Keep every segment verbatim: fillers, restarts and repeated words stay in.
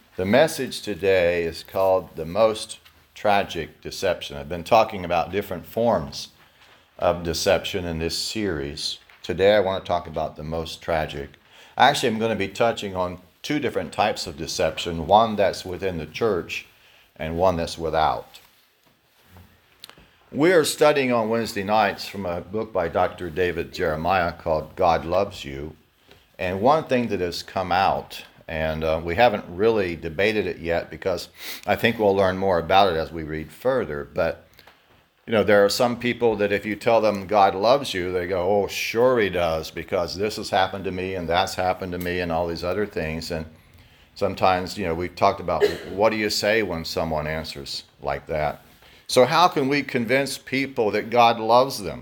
The message today is called The Most Tragic Deception. I've been talking about different forms of deception in this series. Today I want to talk about the most tragic. Actually, I'm going to be touching on two different types of deception, one that's within the church and one that's without. We are studying on Wednesday nights from a book by Doctor David Jeremiah called God Loves You. And one thing that has come out, and uh, we haven't really debated it yet because I think we'll learn more about it as we read further. But, you know, there are some people that if you tell them God loves you, they go, oh, sure he does, because this has happened to me and that's happened to me and all these other things. And sometimes, you know, we've talked about what do you say when someone answers like that? So how can we convince people that God loves them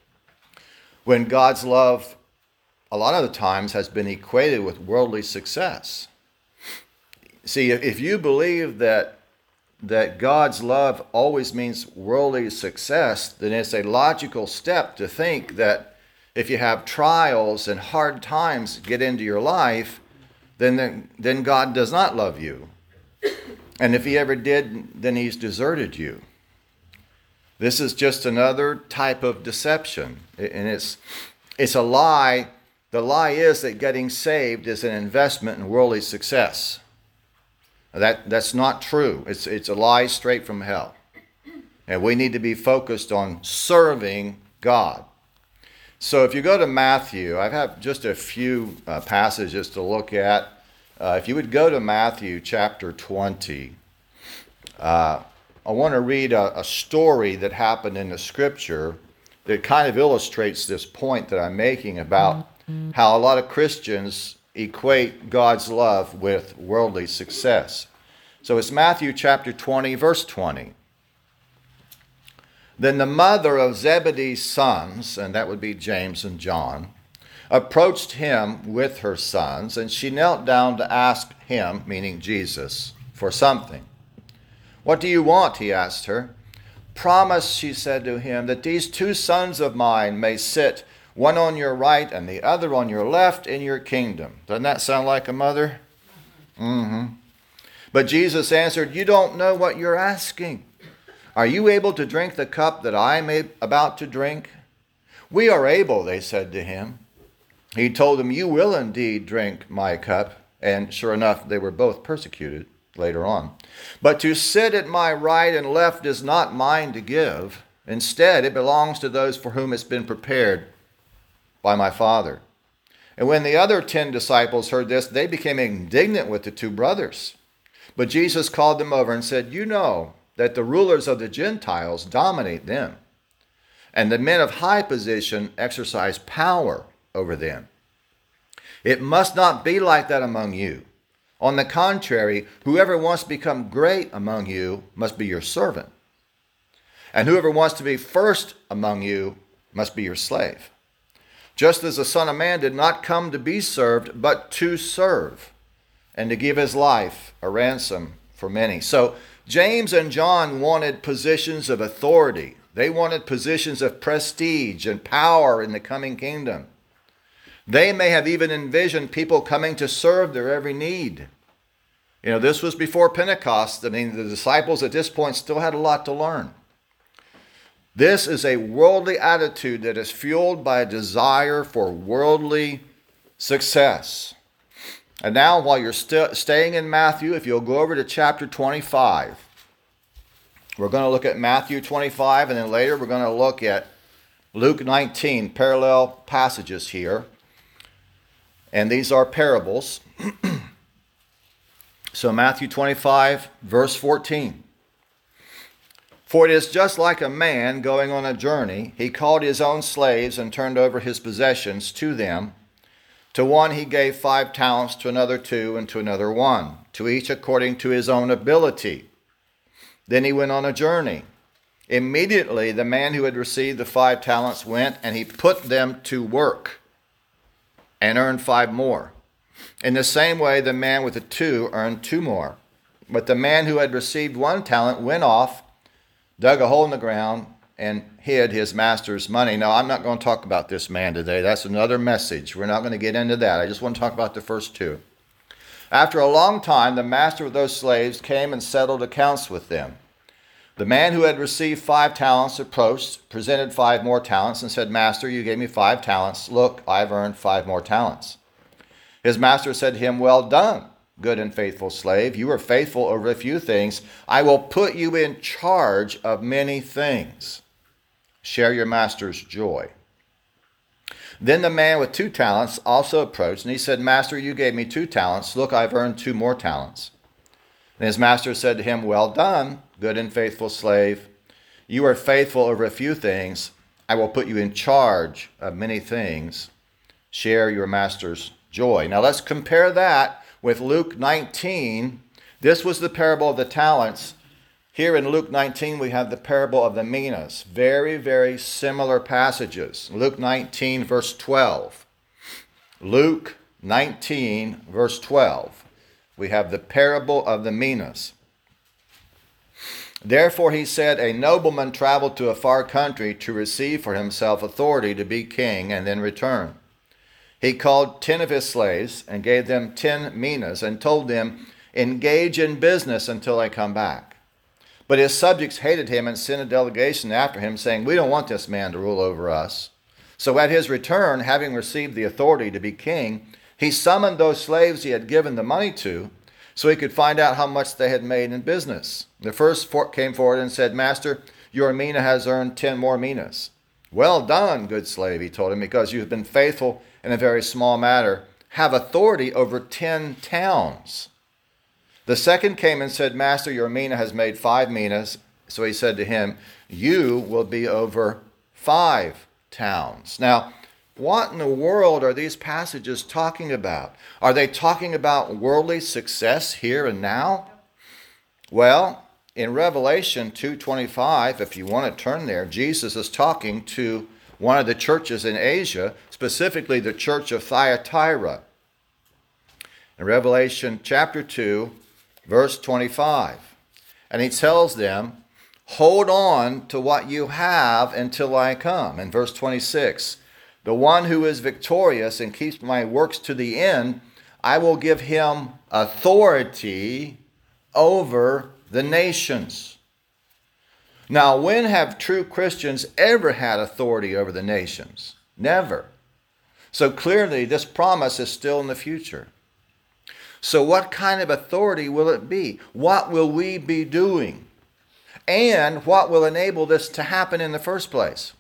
when God's love a lot of the times has been equated with worldly success? See, if you believe that that God's love always means worldly success, then it's a logical step to think that if you have trials and hard times get into your life, then, then God does not love you. And if he ever did, then he's deserted you. This is just another type of deception. And it's it's a lie. The lie is that getting saved is an investment in worldly success. That, that's not true. It's, it's a lie straight from hell. And we need to be focused on serving God. So if you go to Matthew, I have just a few uh, passages to look at. Uh, if you would go to Matthew chapter twenty, uh, I want to read a, a story that happened in the scripture that kind of illustrates this point that I'm making about how a lot of Christians equate God's love with worldly success. So it's Matthew chapter twenty, verse twenty. Then the mother of Zebedee's sons, and that would be James and John, approached him with her sons, and she knelt down to ask him, meaning Jesus, for something. What do you want? He asked her. Promise, she said to him, that these two sons of mine may sit, one on your right and the other on your left in your kingdom. Doesn't that sound like a mother? Mm-hmm. But Jesus answered, you don't know what you're asking. Are you able to drink the cup that I am about to drink? We are able, they said to him. He told them, you will indeed drink my cup. And sure enough, they were both persecuted later on. But to sit at my right and left is not mine to give. Instead, it belongs to those for whom it's been prepared by my Father. And when the other ten disciples heard this, they became indignant with the two brothers. But Jesus called them over and said, you know that the rulers of the Gentiles dominate them, and the men of high position exercise power over them. It must not be like that among you. On the contrary, whoever wants to become great among you must be your servant. And whoever wants to be first among you must be your slave. Just as the Son of Man did not come to be served, but to serve, and to give his life a ransom for many. So James and John wanted positions of authority. They wanted positions of prestige and power in the coming kingdom. They may have even envisioned people coming to serve their every need. You know, this was before Pentecost. I mean, the disciples at this point still had a lot to learn. This is a worldly attitude that is fueled by a desire for worldly success. And now, while you're st- staying in Matthew, if you'll go over to chapter twenty-five, we're going to look at Matthew twenty-five, and then later we're going to look at Luke nineteen, parallel passages here. And these are parables. So Matthew twenty-five, verse fourteen. For it is just like a man going on a journey. He called his own slaves and turned over his possessions to them. To one he gave five talents, to another two, and to another one, to each according to his own ability. Then he went on a journey. Immediately the man who had received the five talents went, and he put them to work and earned five more. In the same way, the man with the two earned two more. But the man who had received one talent went off, dug a hole in the ground, and hid his master's money. Now, I'm not going to talk about this man today. That's another message. We're not going to get into that. I just want to talk about the first two. After a long time, the master of those slaves came and settled accounts with them. The man who had received five talents approached, presented five more talents, and said, Master, you gave me five talents. Look, I've earned five more talents. His master said to him, Well done, good and faithful slave. You are faithful over a few things. I will put you in charge of many things. Share your master's joy. Then the man with two talents also approached, and he said, Master, you gave me two talents. Look, I've earned two more talents. And his master said to him, Well done, good and faithful slave. You are faithful over a few things. I will put you in charge of many things. Share your master's joy. Now let's compare that with Luke nineteen. This was the parable of the talents. Here in Luke nineteen, we have the parable of the minas. Very, very similar passages. Luke nineteen, verse twelve. Luke nineteen, verse twelve. We have the parable of the minas. Therefore he said, A nobleman traveled to a far country to receive for himself authority to be king and then return. He called ten of his slaves and gave them ten minas and told them, Engage in business until I come back. But his subjects hated him and sent a delegation after him, saying, We don't want this man to rule over us. So at his return, having received the authority to be king, he summoned those slaves he had given the money to, so he could find out how much they had made in business. The first came forward and said, Master, your mina has earned ten more minas. Well done, good slave, he told him, because you have been faithful in a very small matter. Have authority over ten towns. The second came and said, Master, your mina has made five minas. So he said to him, You will be over five towns. Now, what in the world are these passages talking about? Are they talking about worldly success here and now? Well, in Revelation two twenty-five, if you want to turn there, Jesus is talking to one of the churches in Asia, specifically the church of Thyatira. In Revelation chapter two, verse twenty-five, and he tells them, Hold on to what you have until I come. In verse twenty-six, the one who is victorious and keeps my works to the end, I will give him authority over the nations. Now, when have true Christians ever had authority over the nations? Never. So clearly, this promise is still in the future. So what kind of authority will it be? What will we be doing? And what will enable this to happen in the first place?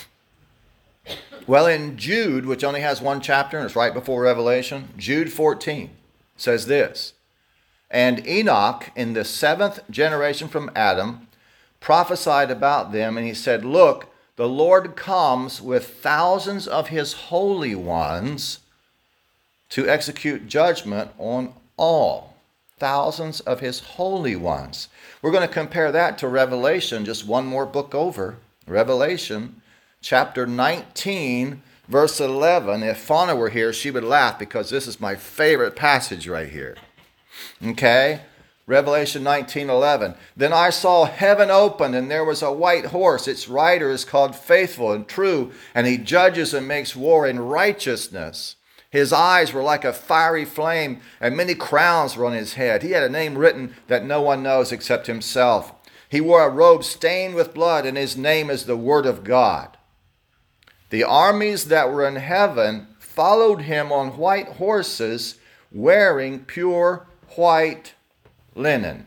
Well, in Jude, which only has one chapter, and it's right before Revelation, Jude fourteen says this, And Enoch, in the seventh generation from Adam, prophesied about them, and he said, Look, the Lord comes with thousands of his holy ones to execute judgment on all. Thousands of his holy ones. We're going to compare that to Revelation, just one more book over. Revelation chapter nineteen, verse eleven. If Fauna were here, she would laugh because this is my favorite passage right here. Okay? Revelation nineteen eleven. Then I saw heaven opened, and there was a white horse. Its rider is called Faithful and True, and he judges and makes war in righteousness. His eyes were like a fiery flame, and many crowns were on his head. He had a name written that no one knows except himself. He wore a robe stained with blood, and his name is the Word of God. The armies that were in heaven followed him on white horses, wearing pure white linen.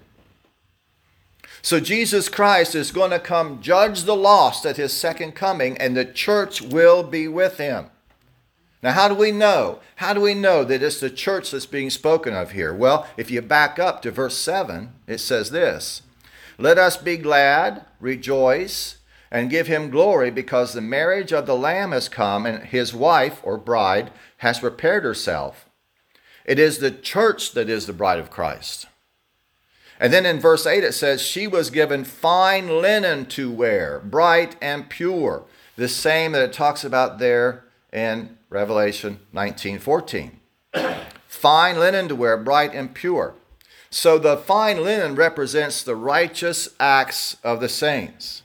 So Jesus Christ is going to come judge the lost at his second coming, and the church will be with him. Now, how do we know? How do we know that it's the church that's being spoken of here? Well, if you back up to verse seven, it says this, Let us be glad, rejoice, and give him glory, because the marriage of the Lamb has come, and his wife, or bride, has prepared herself. It is the church that is the bride of Christ. And then in verse eight it says, She was given fine linen to wear, bright and pure. The same that it talks about there in Revelation nineteen fourteen. Fine linen to wear, bright and pure. So the fine linen represents the righteous acts of the saints.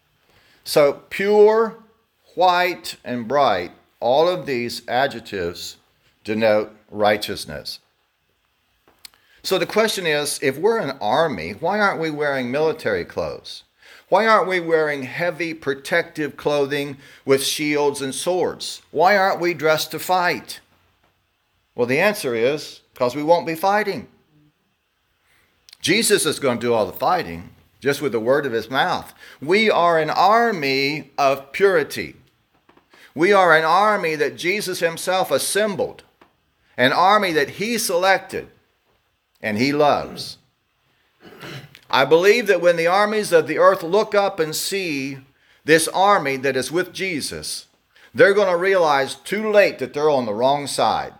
So pure, white, and bright, all of these adjectives denote righteousness. So the question is, if we're an army, why aren't we wearing military clothes? Why aren't we wearing heavy protective clothing with shields and swords? Why aren't we dressed to fight? Well, the answer is because we won't be fighting. Jesus is going to do all the fighting just with the word of his mouth. We are an army of purity. We are an army that Jesus himself assembled, an army that he selected and he loves. I believe that when the armies of the earth look up and see this army that is with Jesus, they're going to realize too late that they're on the wrong side.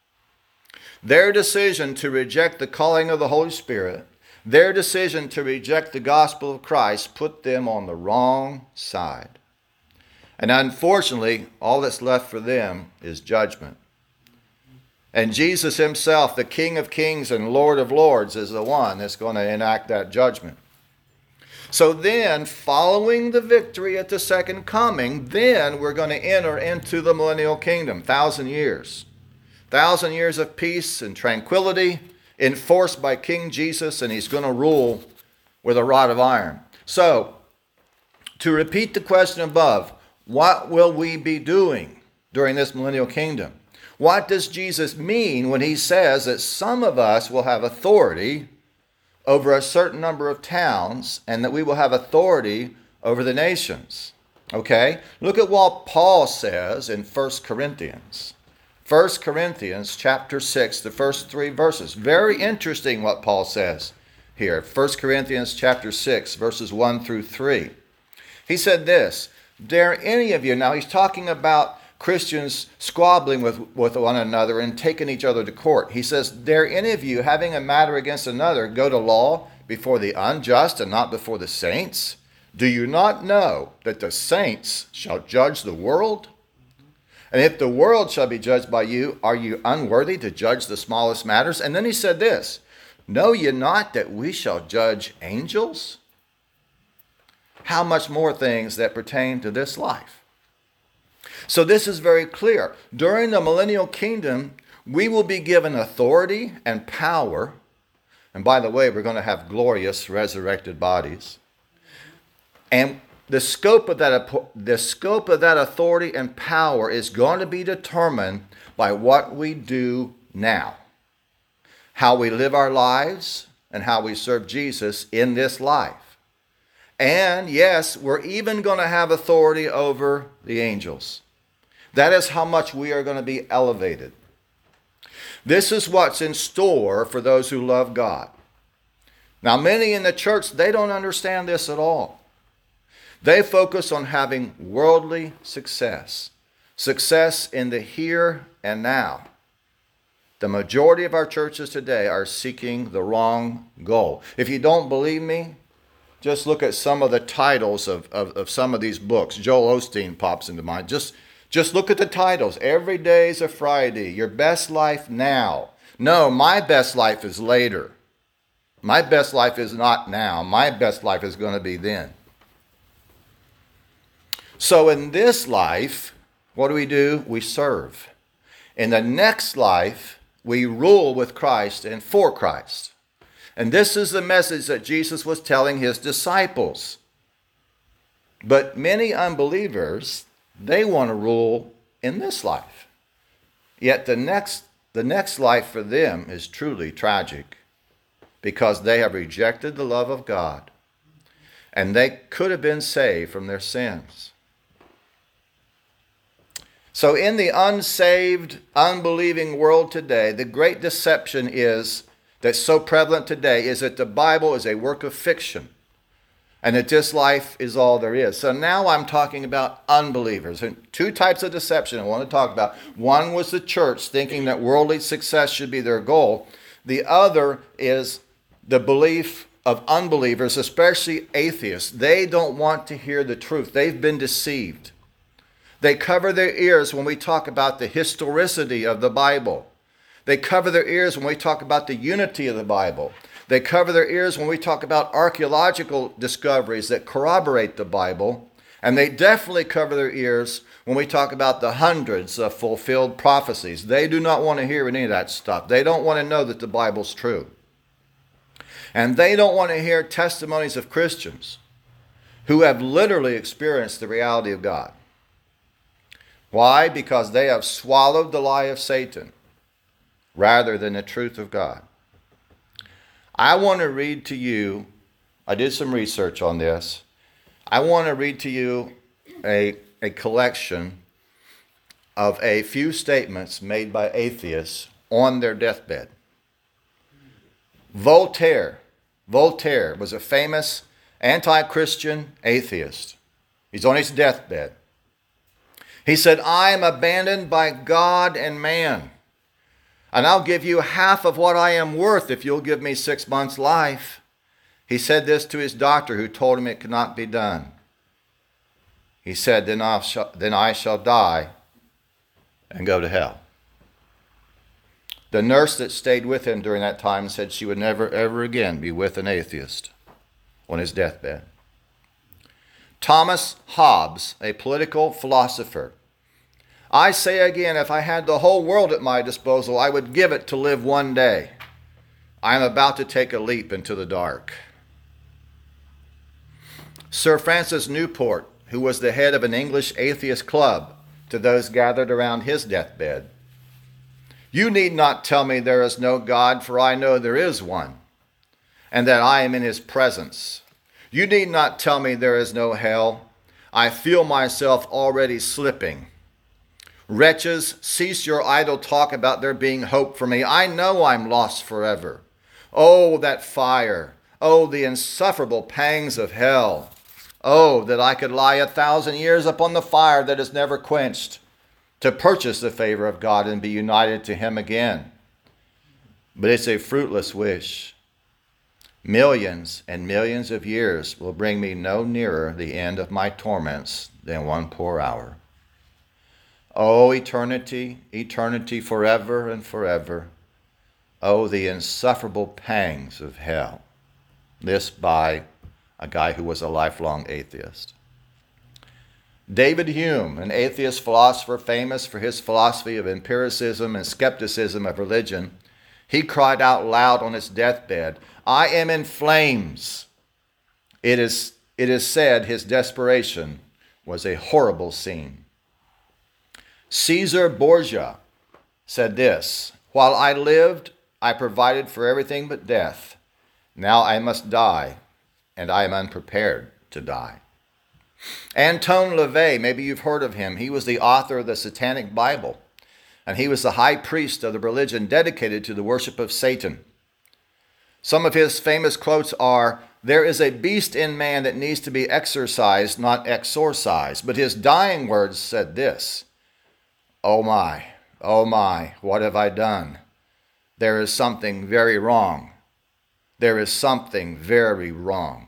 Their decision to reject the calling of the Holy Spirit, their decision to reject the gospel of Christ, put them on the wrong side. And unfortunately, all that's left for them is judgment. And Jesus himself, the King of Kings and Lord of Lords, is the one that's going to enact that judgment. So then, following the victory at the second coming, then we're going to enter into the millennial kingdom, thousand years. Thousand years of peace and tranquility enforced by King Jesus, and he's going to rule with a rod of iron. So, to repeat the question above, what will we be doing during this millennial kingdom? What does Jesus mean when he says that some of us will have authority over a certain number of towns and that we will have authority over the nations? Okay, look at what Paul says in First Corinthians. First Corinthians chapter six, the first three verses. Very interesting what Paul says here. First Corinthians chapter six, verses one through three. He said this, dare any of you, now he's talking about Christians squabbling with, with one another and taking each other to court. He says, dare any of you, having a matter against another, go to law before the unjust and not before the saints? Do you not know that the saints shall judge the world? And if the world shall be judged by you, are you unworthy to judge the smallest matters? And then he said this, know ye not that we shall judge angels? How much more things that pertain to this life? So this is very clear. During the millennial kingdom, we will be given authority and power. And by the way, we're going to have glorious resurrected bodies. And the scope of that, the scope of that authority and power is going to be determined by what we do now. How we live our lives and how we serve Jesus in this life. And yes, we're even going to have authority over the angels. That is how much we are going to be elevated. This is what's in store for those who love God. Now, many in the church, they don't understand this at all. They focus on having worldly success. Success in the here and now. The majority of our churches today are seeking the wrong goal. If you don't believe me, just look at some of the titles of, of, of some of these books. Joel Osteen pops into mind. Just Just look at the titles. Every day is a Friday. Your best life now. No, my best life is later. My best life is not now. My best life is going to be then. So in this life, what do we do? We serve. In the next life, we rule with Christ and for Christ. And this is the message that Jesus was telling his disciples. But many unbelievers, they want to rule in this life. Yet the next, the next life for them is truly tragic because they have rejected the love of God and they could have been saved from their sins. So in the unsaved, unbelieving world today, the great deception is that's so prevalent today is that the Bible is a work of fiction. And that this life is all there is. So now I'm talking about unbelievers. And two types of deception I want to talk about. One was the church thinking that worldly success should be their goal. The other is the belief of unbelievers, especially atheists. They don't want to hear the truth. They've been deceived. They cover their ears when we talk about the historicity of the Bible. They cover their ears when we talk about the unity of the Bible. They cover their ears when we talk about archaeological discoveries that corroborate the Bible. And they definitely cover their ears when we talk about the hundreds of fulfilled prophecies. They do not want to hear any of that stuff. They don't want to know that the Bible's true. And they don't want to hear testimonies of Christians who have literally experienced the reality of God. Why? Because they have swallowed the lie of Satan rather than the truth of God. I want to read to you, I did some research on this. I want to read to you a, a collection of a few statements made by atheists on their deathbed. Voltaire, Voltaire was a famous anti-Christian atheist. He's on his deathbed. He said, I am abandoned by God and man, and I'll give you half of what I am worth if you'll give me six months' life. He said this to his doctor, who told him it could not be done. He said, then I shall, then I shall die and go to hell. The nurse that stayed with him during that time said she would never, ever again be with an atheist on his deathbed. Thomas Hobbes, a political philosopher. I say again, if I had the whole world at my disposal, I would give it to live one day. I am about to take a leap into the dark. Sir Francis Newport, who was the head of an English atheist club, to those gathered around his deathbed. You need not tell me there is no God, for I know there is one, and that I am in his presence. You need not tell me there is no hell. I feel myself already slipping. Wretches, cease your idle talk about there being hope for me. I know I'm lost forever. Oh, that fire. Oh, the insufferable pangs of hell. Oh, that I could lie a thousand years upon the fire that is never quenched, to purchase the favor of God and be united to him again. But it's a fruitless wish. Millions and millions of years will bring me no nearer the end of my torments than one poor hour. Oh, eternity, eternity, forever and forever. Oh, the insufferable pangs of hell. This by a guy who was a lifelong atheist. David Hume, an atheist philosopher famous for his philosophy of empiricism and skepticism of religion, he cried out loud on his deathbed, I am in flames. It is, it is said his desperation was a horrible scene. Caesar Borgia said this, while I lived, I provided for everything but death. Now I must die, and I am unprepared to die. Anton LaVey, maybe you've heard of him. He was the author of the Satanic Bible, and he was the high priest of the religion dedicated to the worship of Satan. Some of his famous quotes are, there is a beast in man that needs to be exorcised, not exorcised. But his dying words said this, oh my, oh my, what have I done? There is something very wrong. There is something very wrong.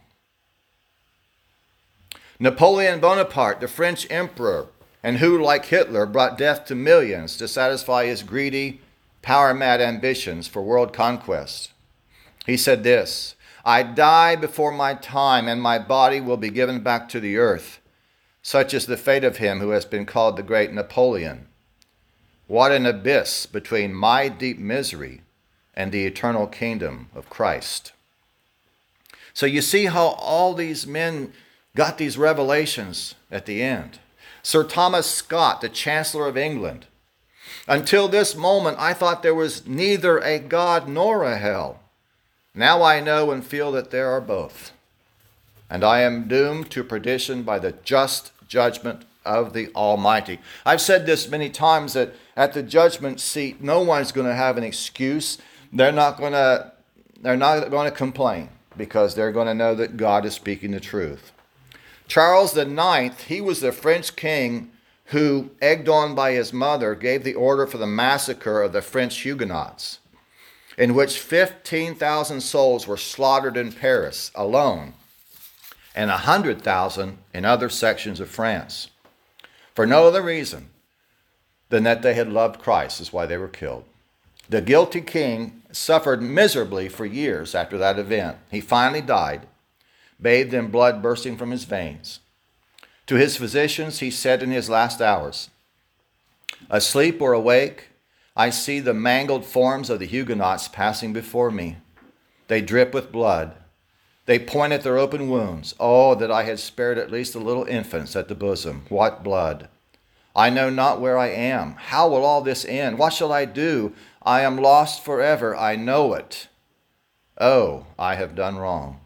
Napoleon Bonaparte, the French emperor, and who, like Hitler, brought death to millions to satisfy his greedy, power-mad ambitions for world conquest. He said this, I die before my time, and my body will be given back to the earth. Such is the fate of him who has been called the great Napoleon. What an abyss between my deep misery and the eternal kingdom of Christ. So you see how all these men got these revelations at the end. Sir Thomas Scott, the Chancellor of England. Until this moment, I thought there was neither a God nor a hell. Now I know and feel that there are both. And I am doomed to perdition by the just judgment of the Almighty. I've said this many times that at the judgment seat, no one's going to have an excuse. They're not going to, they're not going to complain because they're going to know that God is speaking the truth. Charles the Ninth, he was the French king who, egged on by his mother, gave the order for the massacre of the French Huguenots, in which fifteen thousand souls were slaughtered in Paris alone, and one hundred thousand in other sections of France, for no other reason than that they had loved Christ is why they were killed. The guilty king suffered miserably for years after that event. He finally died, bathed in blood bursting from his veins. To his physicians, he said in his last hours, asleep or awake, I see the mangled forms of the Huguenots passing before me. They drip with blood. They point at their open wounds. Oh, that I had spared at least the little infants at the bosom. What blood! I know not where I am. How will all this end? What shall I do? I am lost forever. I know it. Oh, I have done wrong.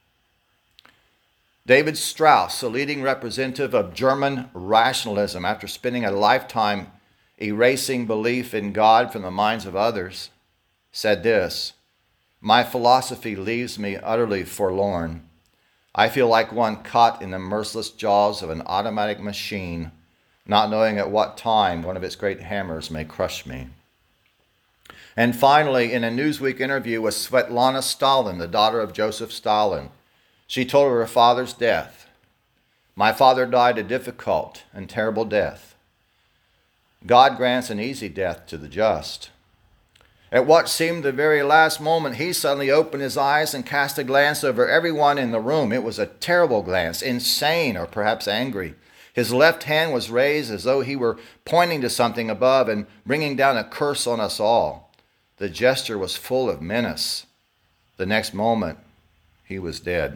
David Strauss, a leading representative of German rationalism, after spending a lifetime erasing belief in God from the minds of others, said this: "My philosophy leaves me utterly forlorn. I feel like one caught in the merciless jaws of an automatic machine, not knowing at what time one of its great hammers may crush me." And finally, in a Newsweek interview with Svetlana Stalin, the daughter of Joseph Stalin, she told of her father's death. "My father died a difficult and terrible death. God grants an easy death to the just. At what seemed the very last moment, he suddenly opened his eyes and cast a glance over everyone in the room. It was a terrible glance, insane or perhaps angry. His left hand was raised as though he were pointing to something above and bringing down a curse on us all. The gesture was full of menace. The next moment, he was dead."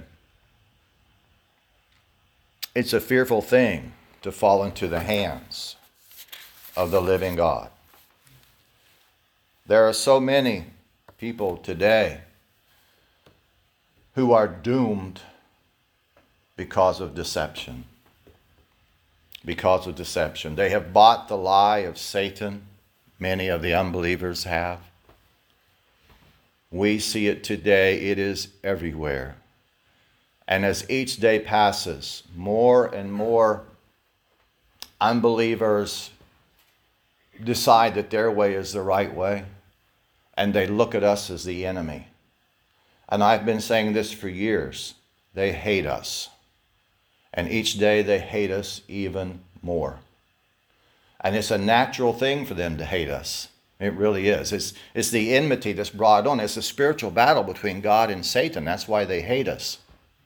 It's a fearful thing to fall into the hands of the living God. There are so many people today who are doomed because of deception. Because of deception. They have bought the lie of Satan. Many of the unbelievers have. We see it today. It is everywhere. And as each day passes, more and more unbelievers decide that their way is the right way, and they look at us as the enemy. And I've been saying this for years. They hate us. And each day they hate us even more. And it's a natural thing for them to hate us. It really is. It's, it's the enmity that's brought on. It's a spiritual battle between God and Satan. That's why they hate us.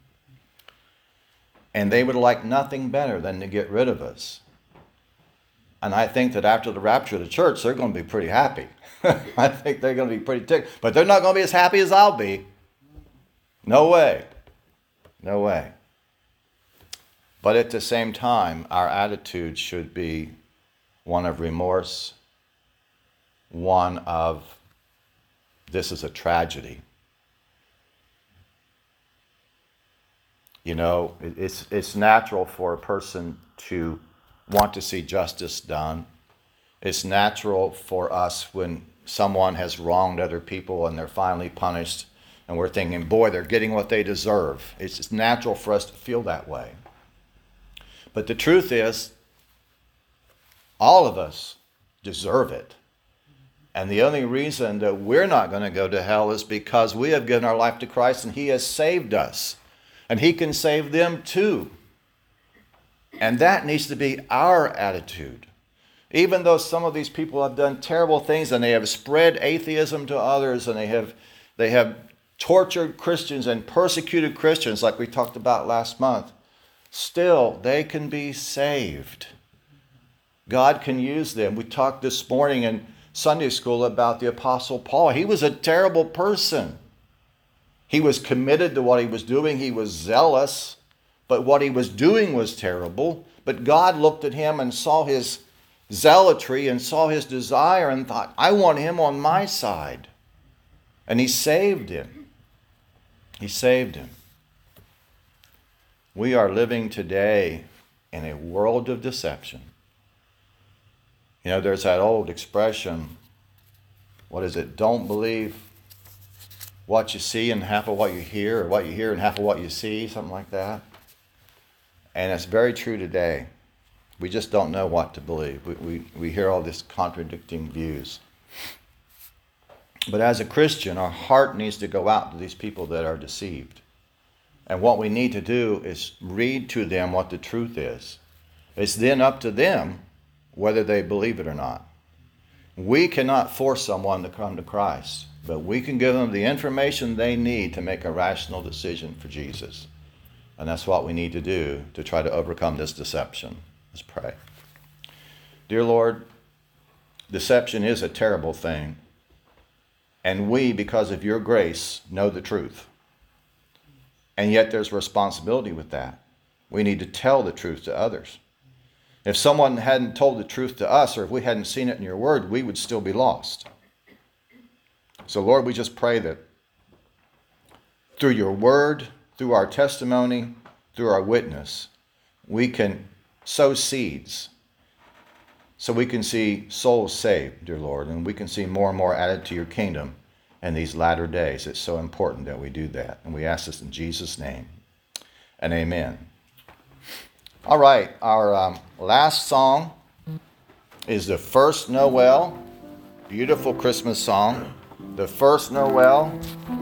And they would like nothing better than to get rid of us. And I think that after the rapture of the church, they're going to be pretty happy. I think they're going to be pretty ticked. But they're not going to be as happy as I'll be. No way. No way. But at the same time, our attitude should be one of remorse, one of, this is a tragedy. You know, it's it's natural for a person to want to see justice done. It's natural for us when someone has wronged other people and they're finally punished and we're thinking, boy, they're getting what they deserve. It's just natural for us to feel that way. But the truth is, all of us deserve it. And the only reason that we're not going to go to hell is because we have given our life to Christ and he has saved us. And he can save them too. And that needs to be our attitude. Even though some of these people have done terrible things and they have spread atheism to others and they have they have tortured Christians and persecuted Christians like we talked about last month, still they can be saved. God can use them. We talked this morning in Sunday school about the Apostle Paul. He was a terrible person. He was committed to what he was doing. He was zealous, but what he was doing was terrible. But God looked at him and saw his zealotry and saw his desire and thought, I want him on my side. And he saved him. He saved him. We are living today in a world of deception. You know, there's that old expression, what is it? Don't believe what you see and half of what you hear, or what you hear and half of what you see, something like that. And it's very true today. We just don't know what to believe. We, we, we hear all these contradicting views. But as a Christian, our heart needs to go out to these people that are deceived. And what we need to do is read to them what the truth is. It's then up to them whether they believe it or not. We cannot force someone to come to Christ, but we can give them the information they need to make a rational decision for Jesus. And that's what we need to do to try to overcome this deception. Let's pray. Dear Lord, deception is a terrible thing. And we, because of your grace, know the truth. And yet there's responsibility with that. We need to tell the truth to others. If someone hadn't told the truth to us, or if we hadn't seen it in your word, we would still be lost. So Lord, we just pray that through your word, through our testimony, through our witness, we can sow seeds so we can see souls saved, dear Lord, and we can see more and more added to your kingdom in these latter days. It's so important that we do that. And we ask this in Jesus' name. And amen. All right, our um, last song is the First Noel. Beautiful Christmas song. The First Noel.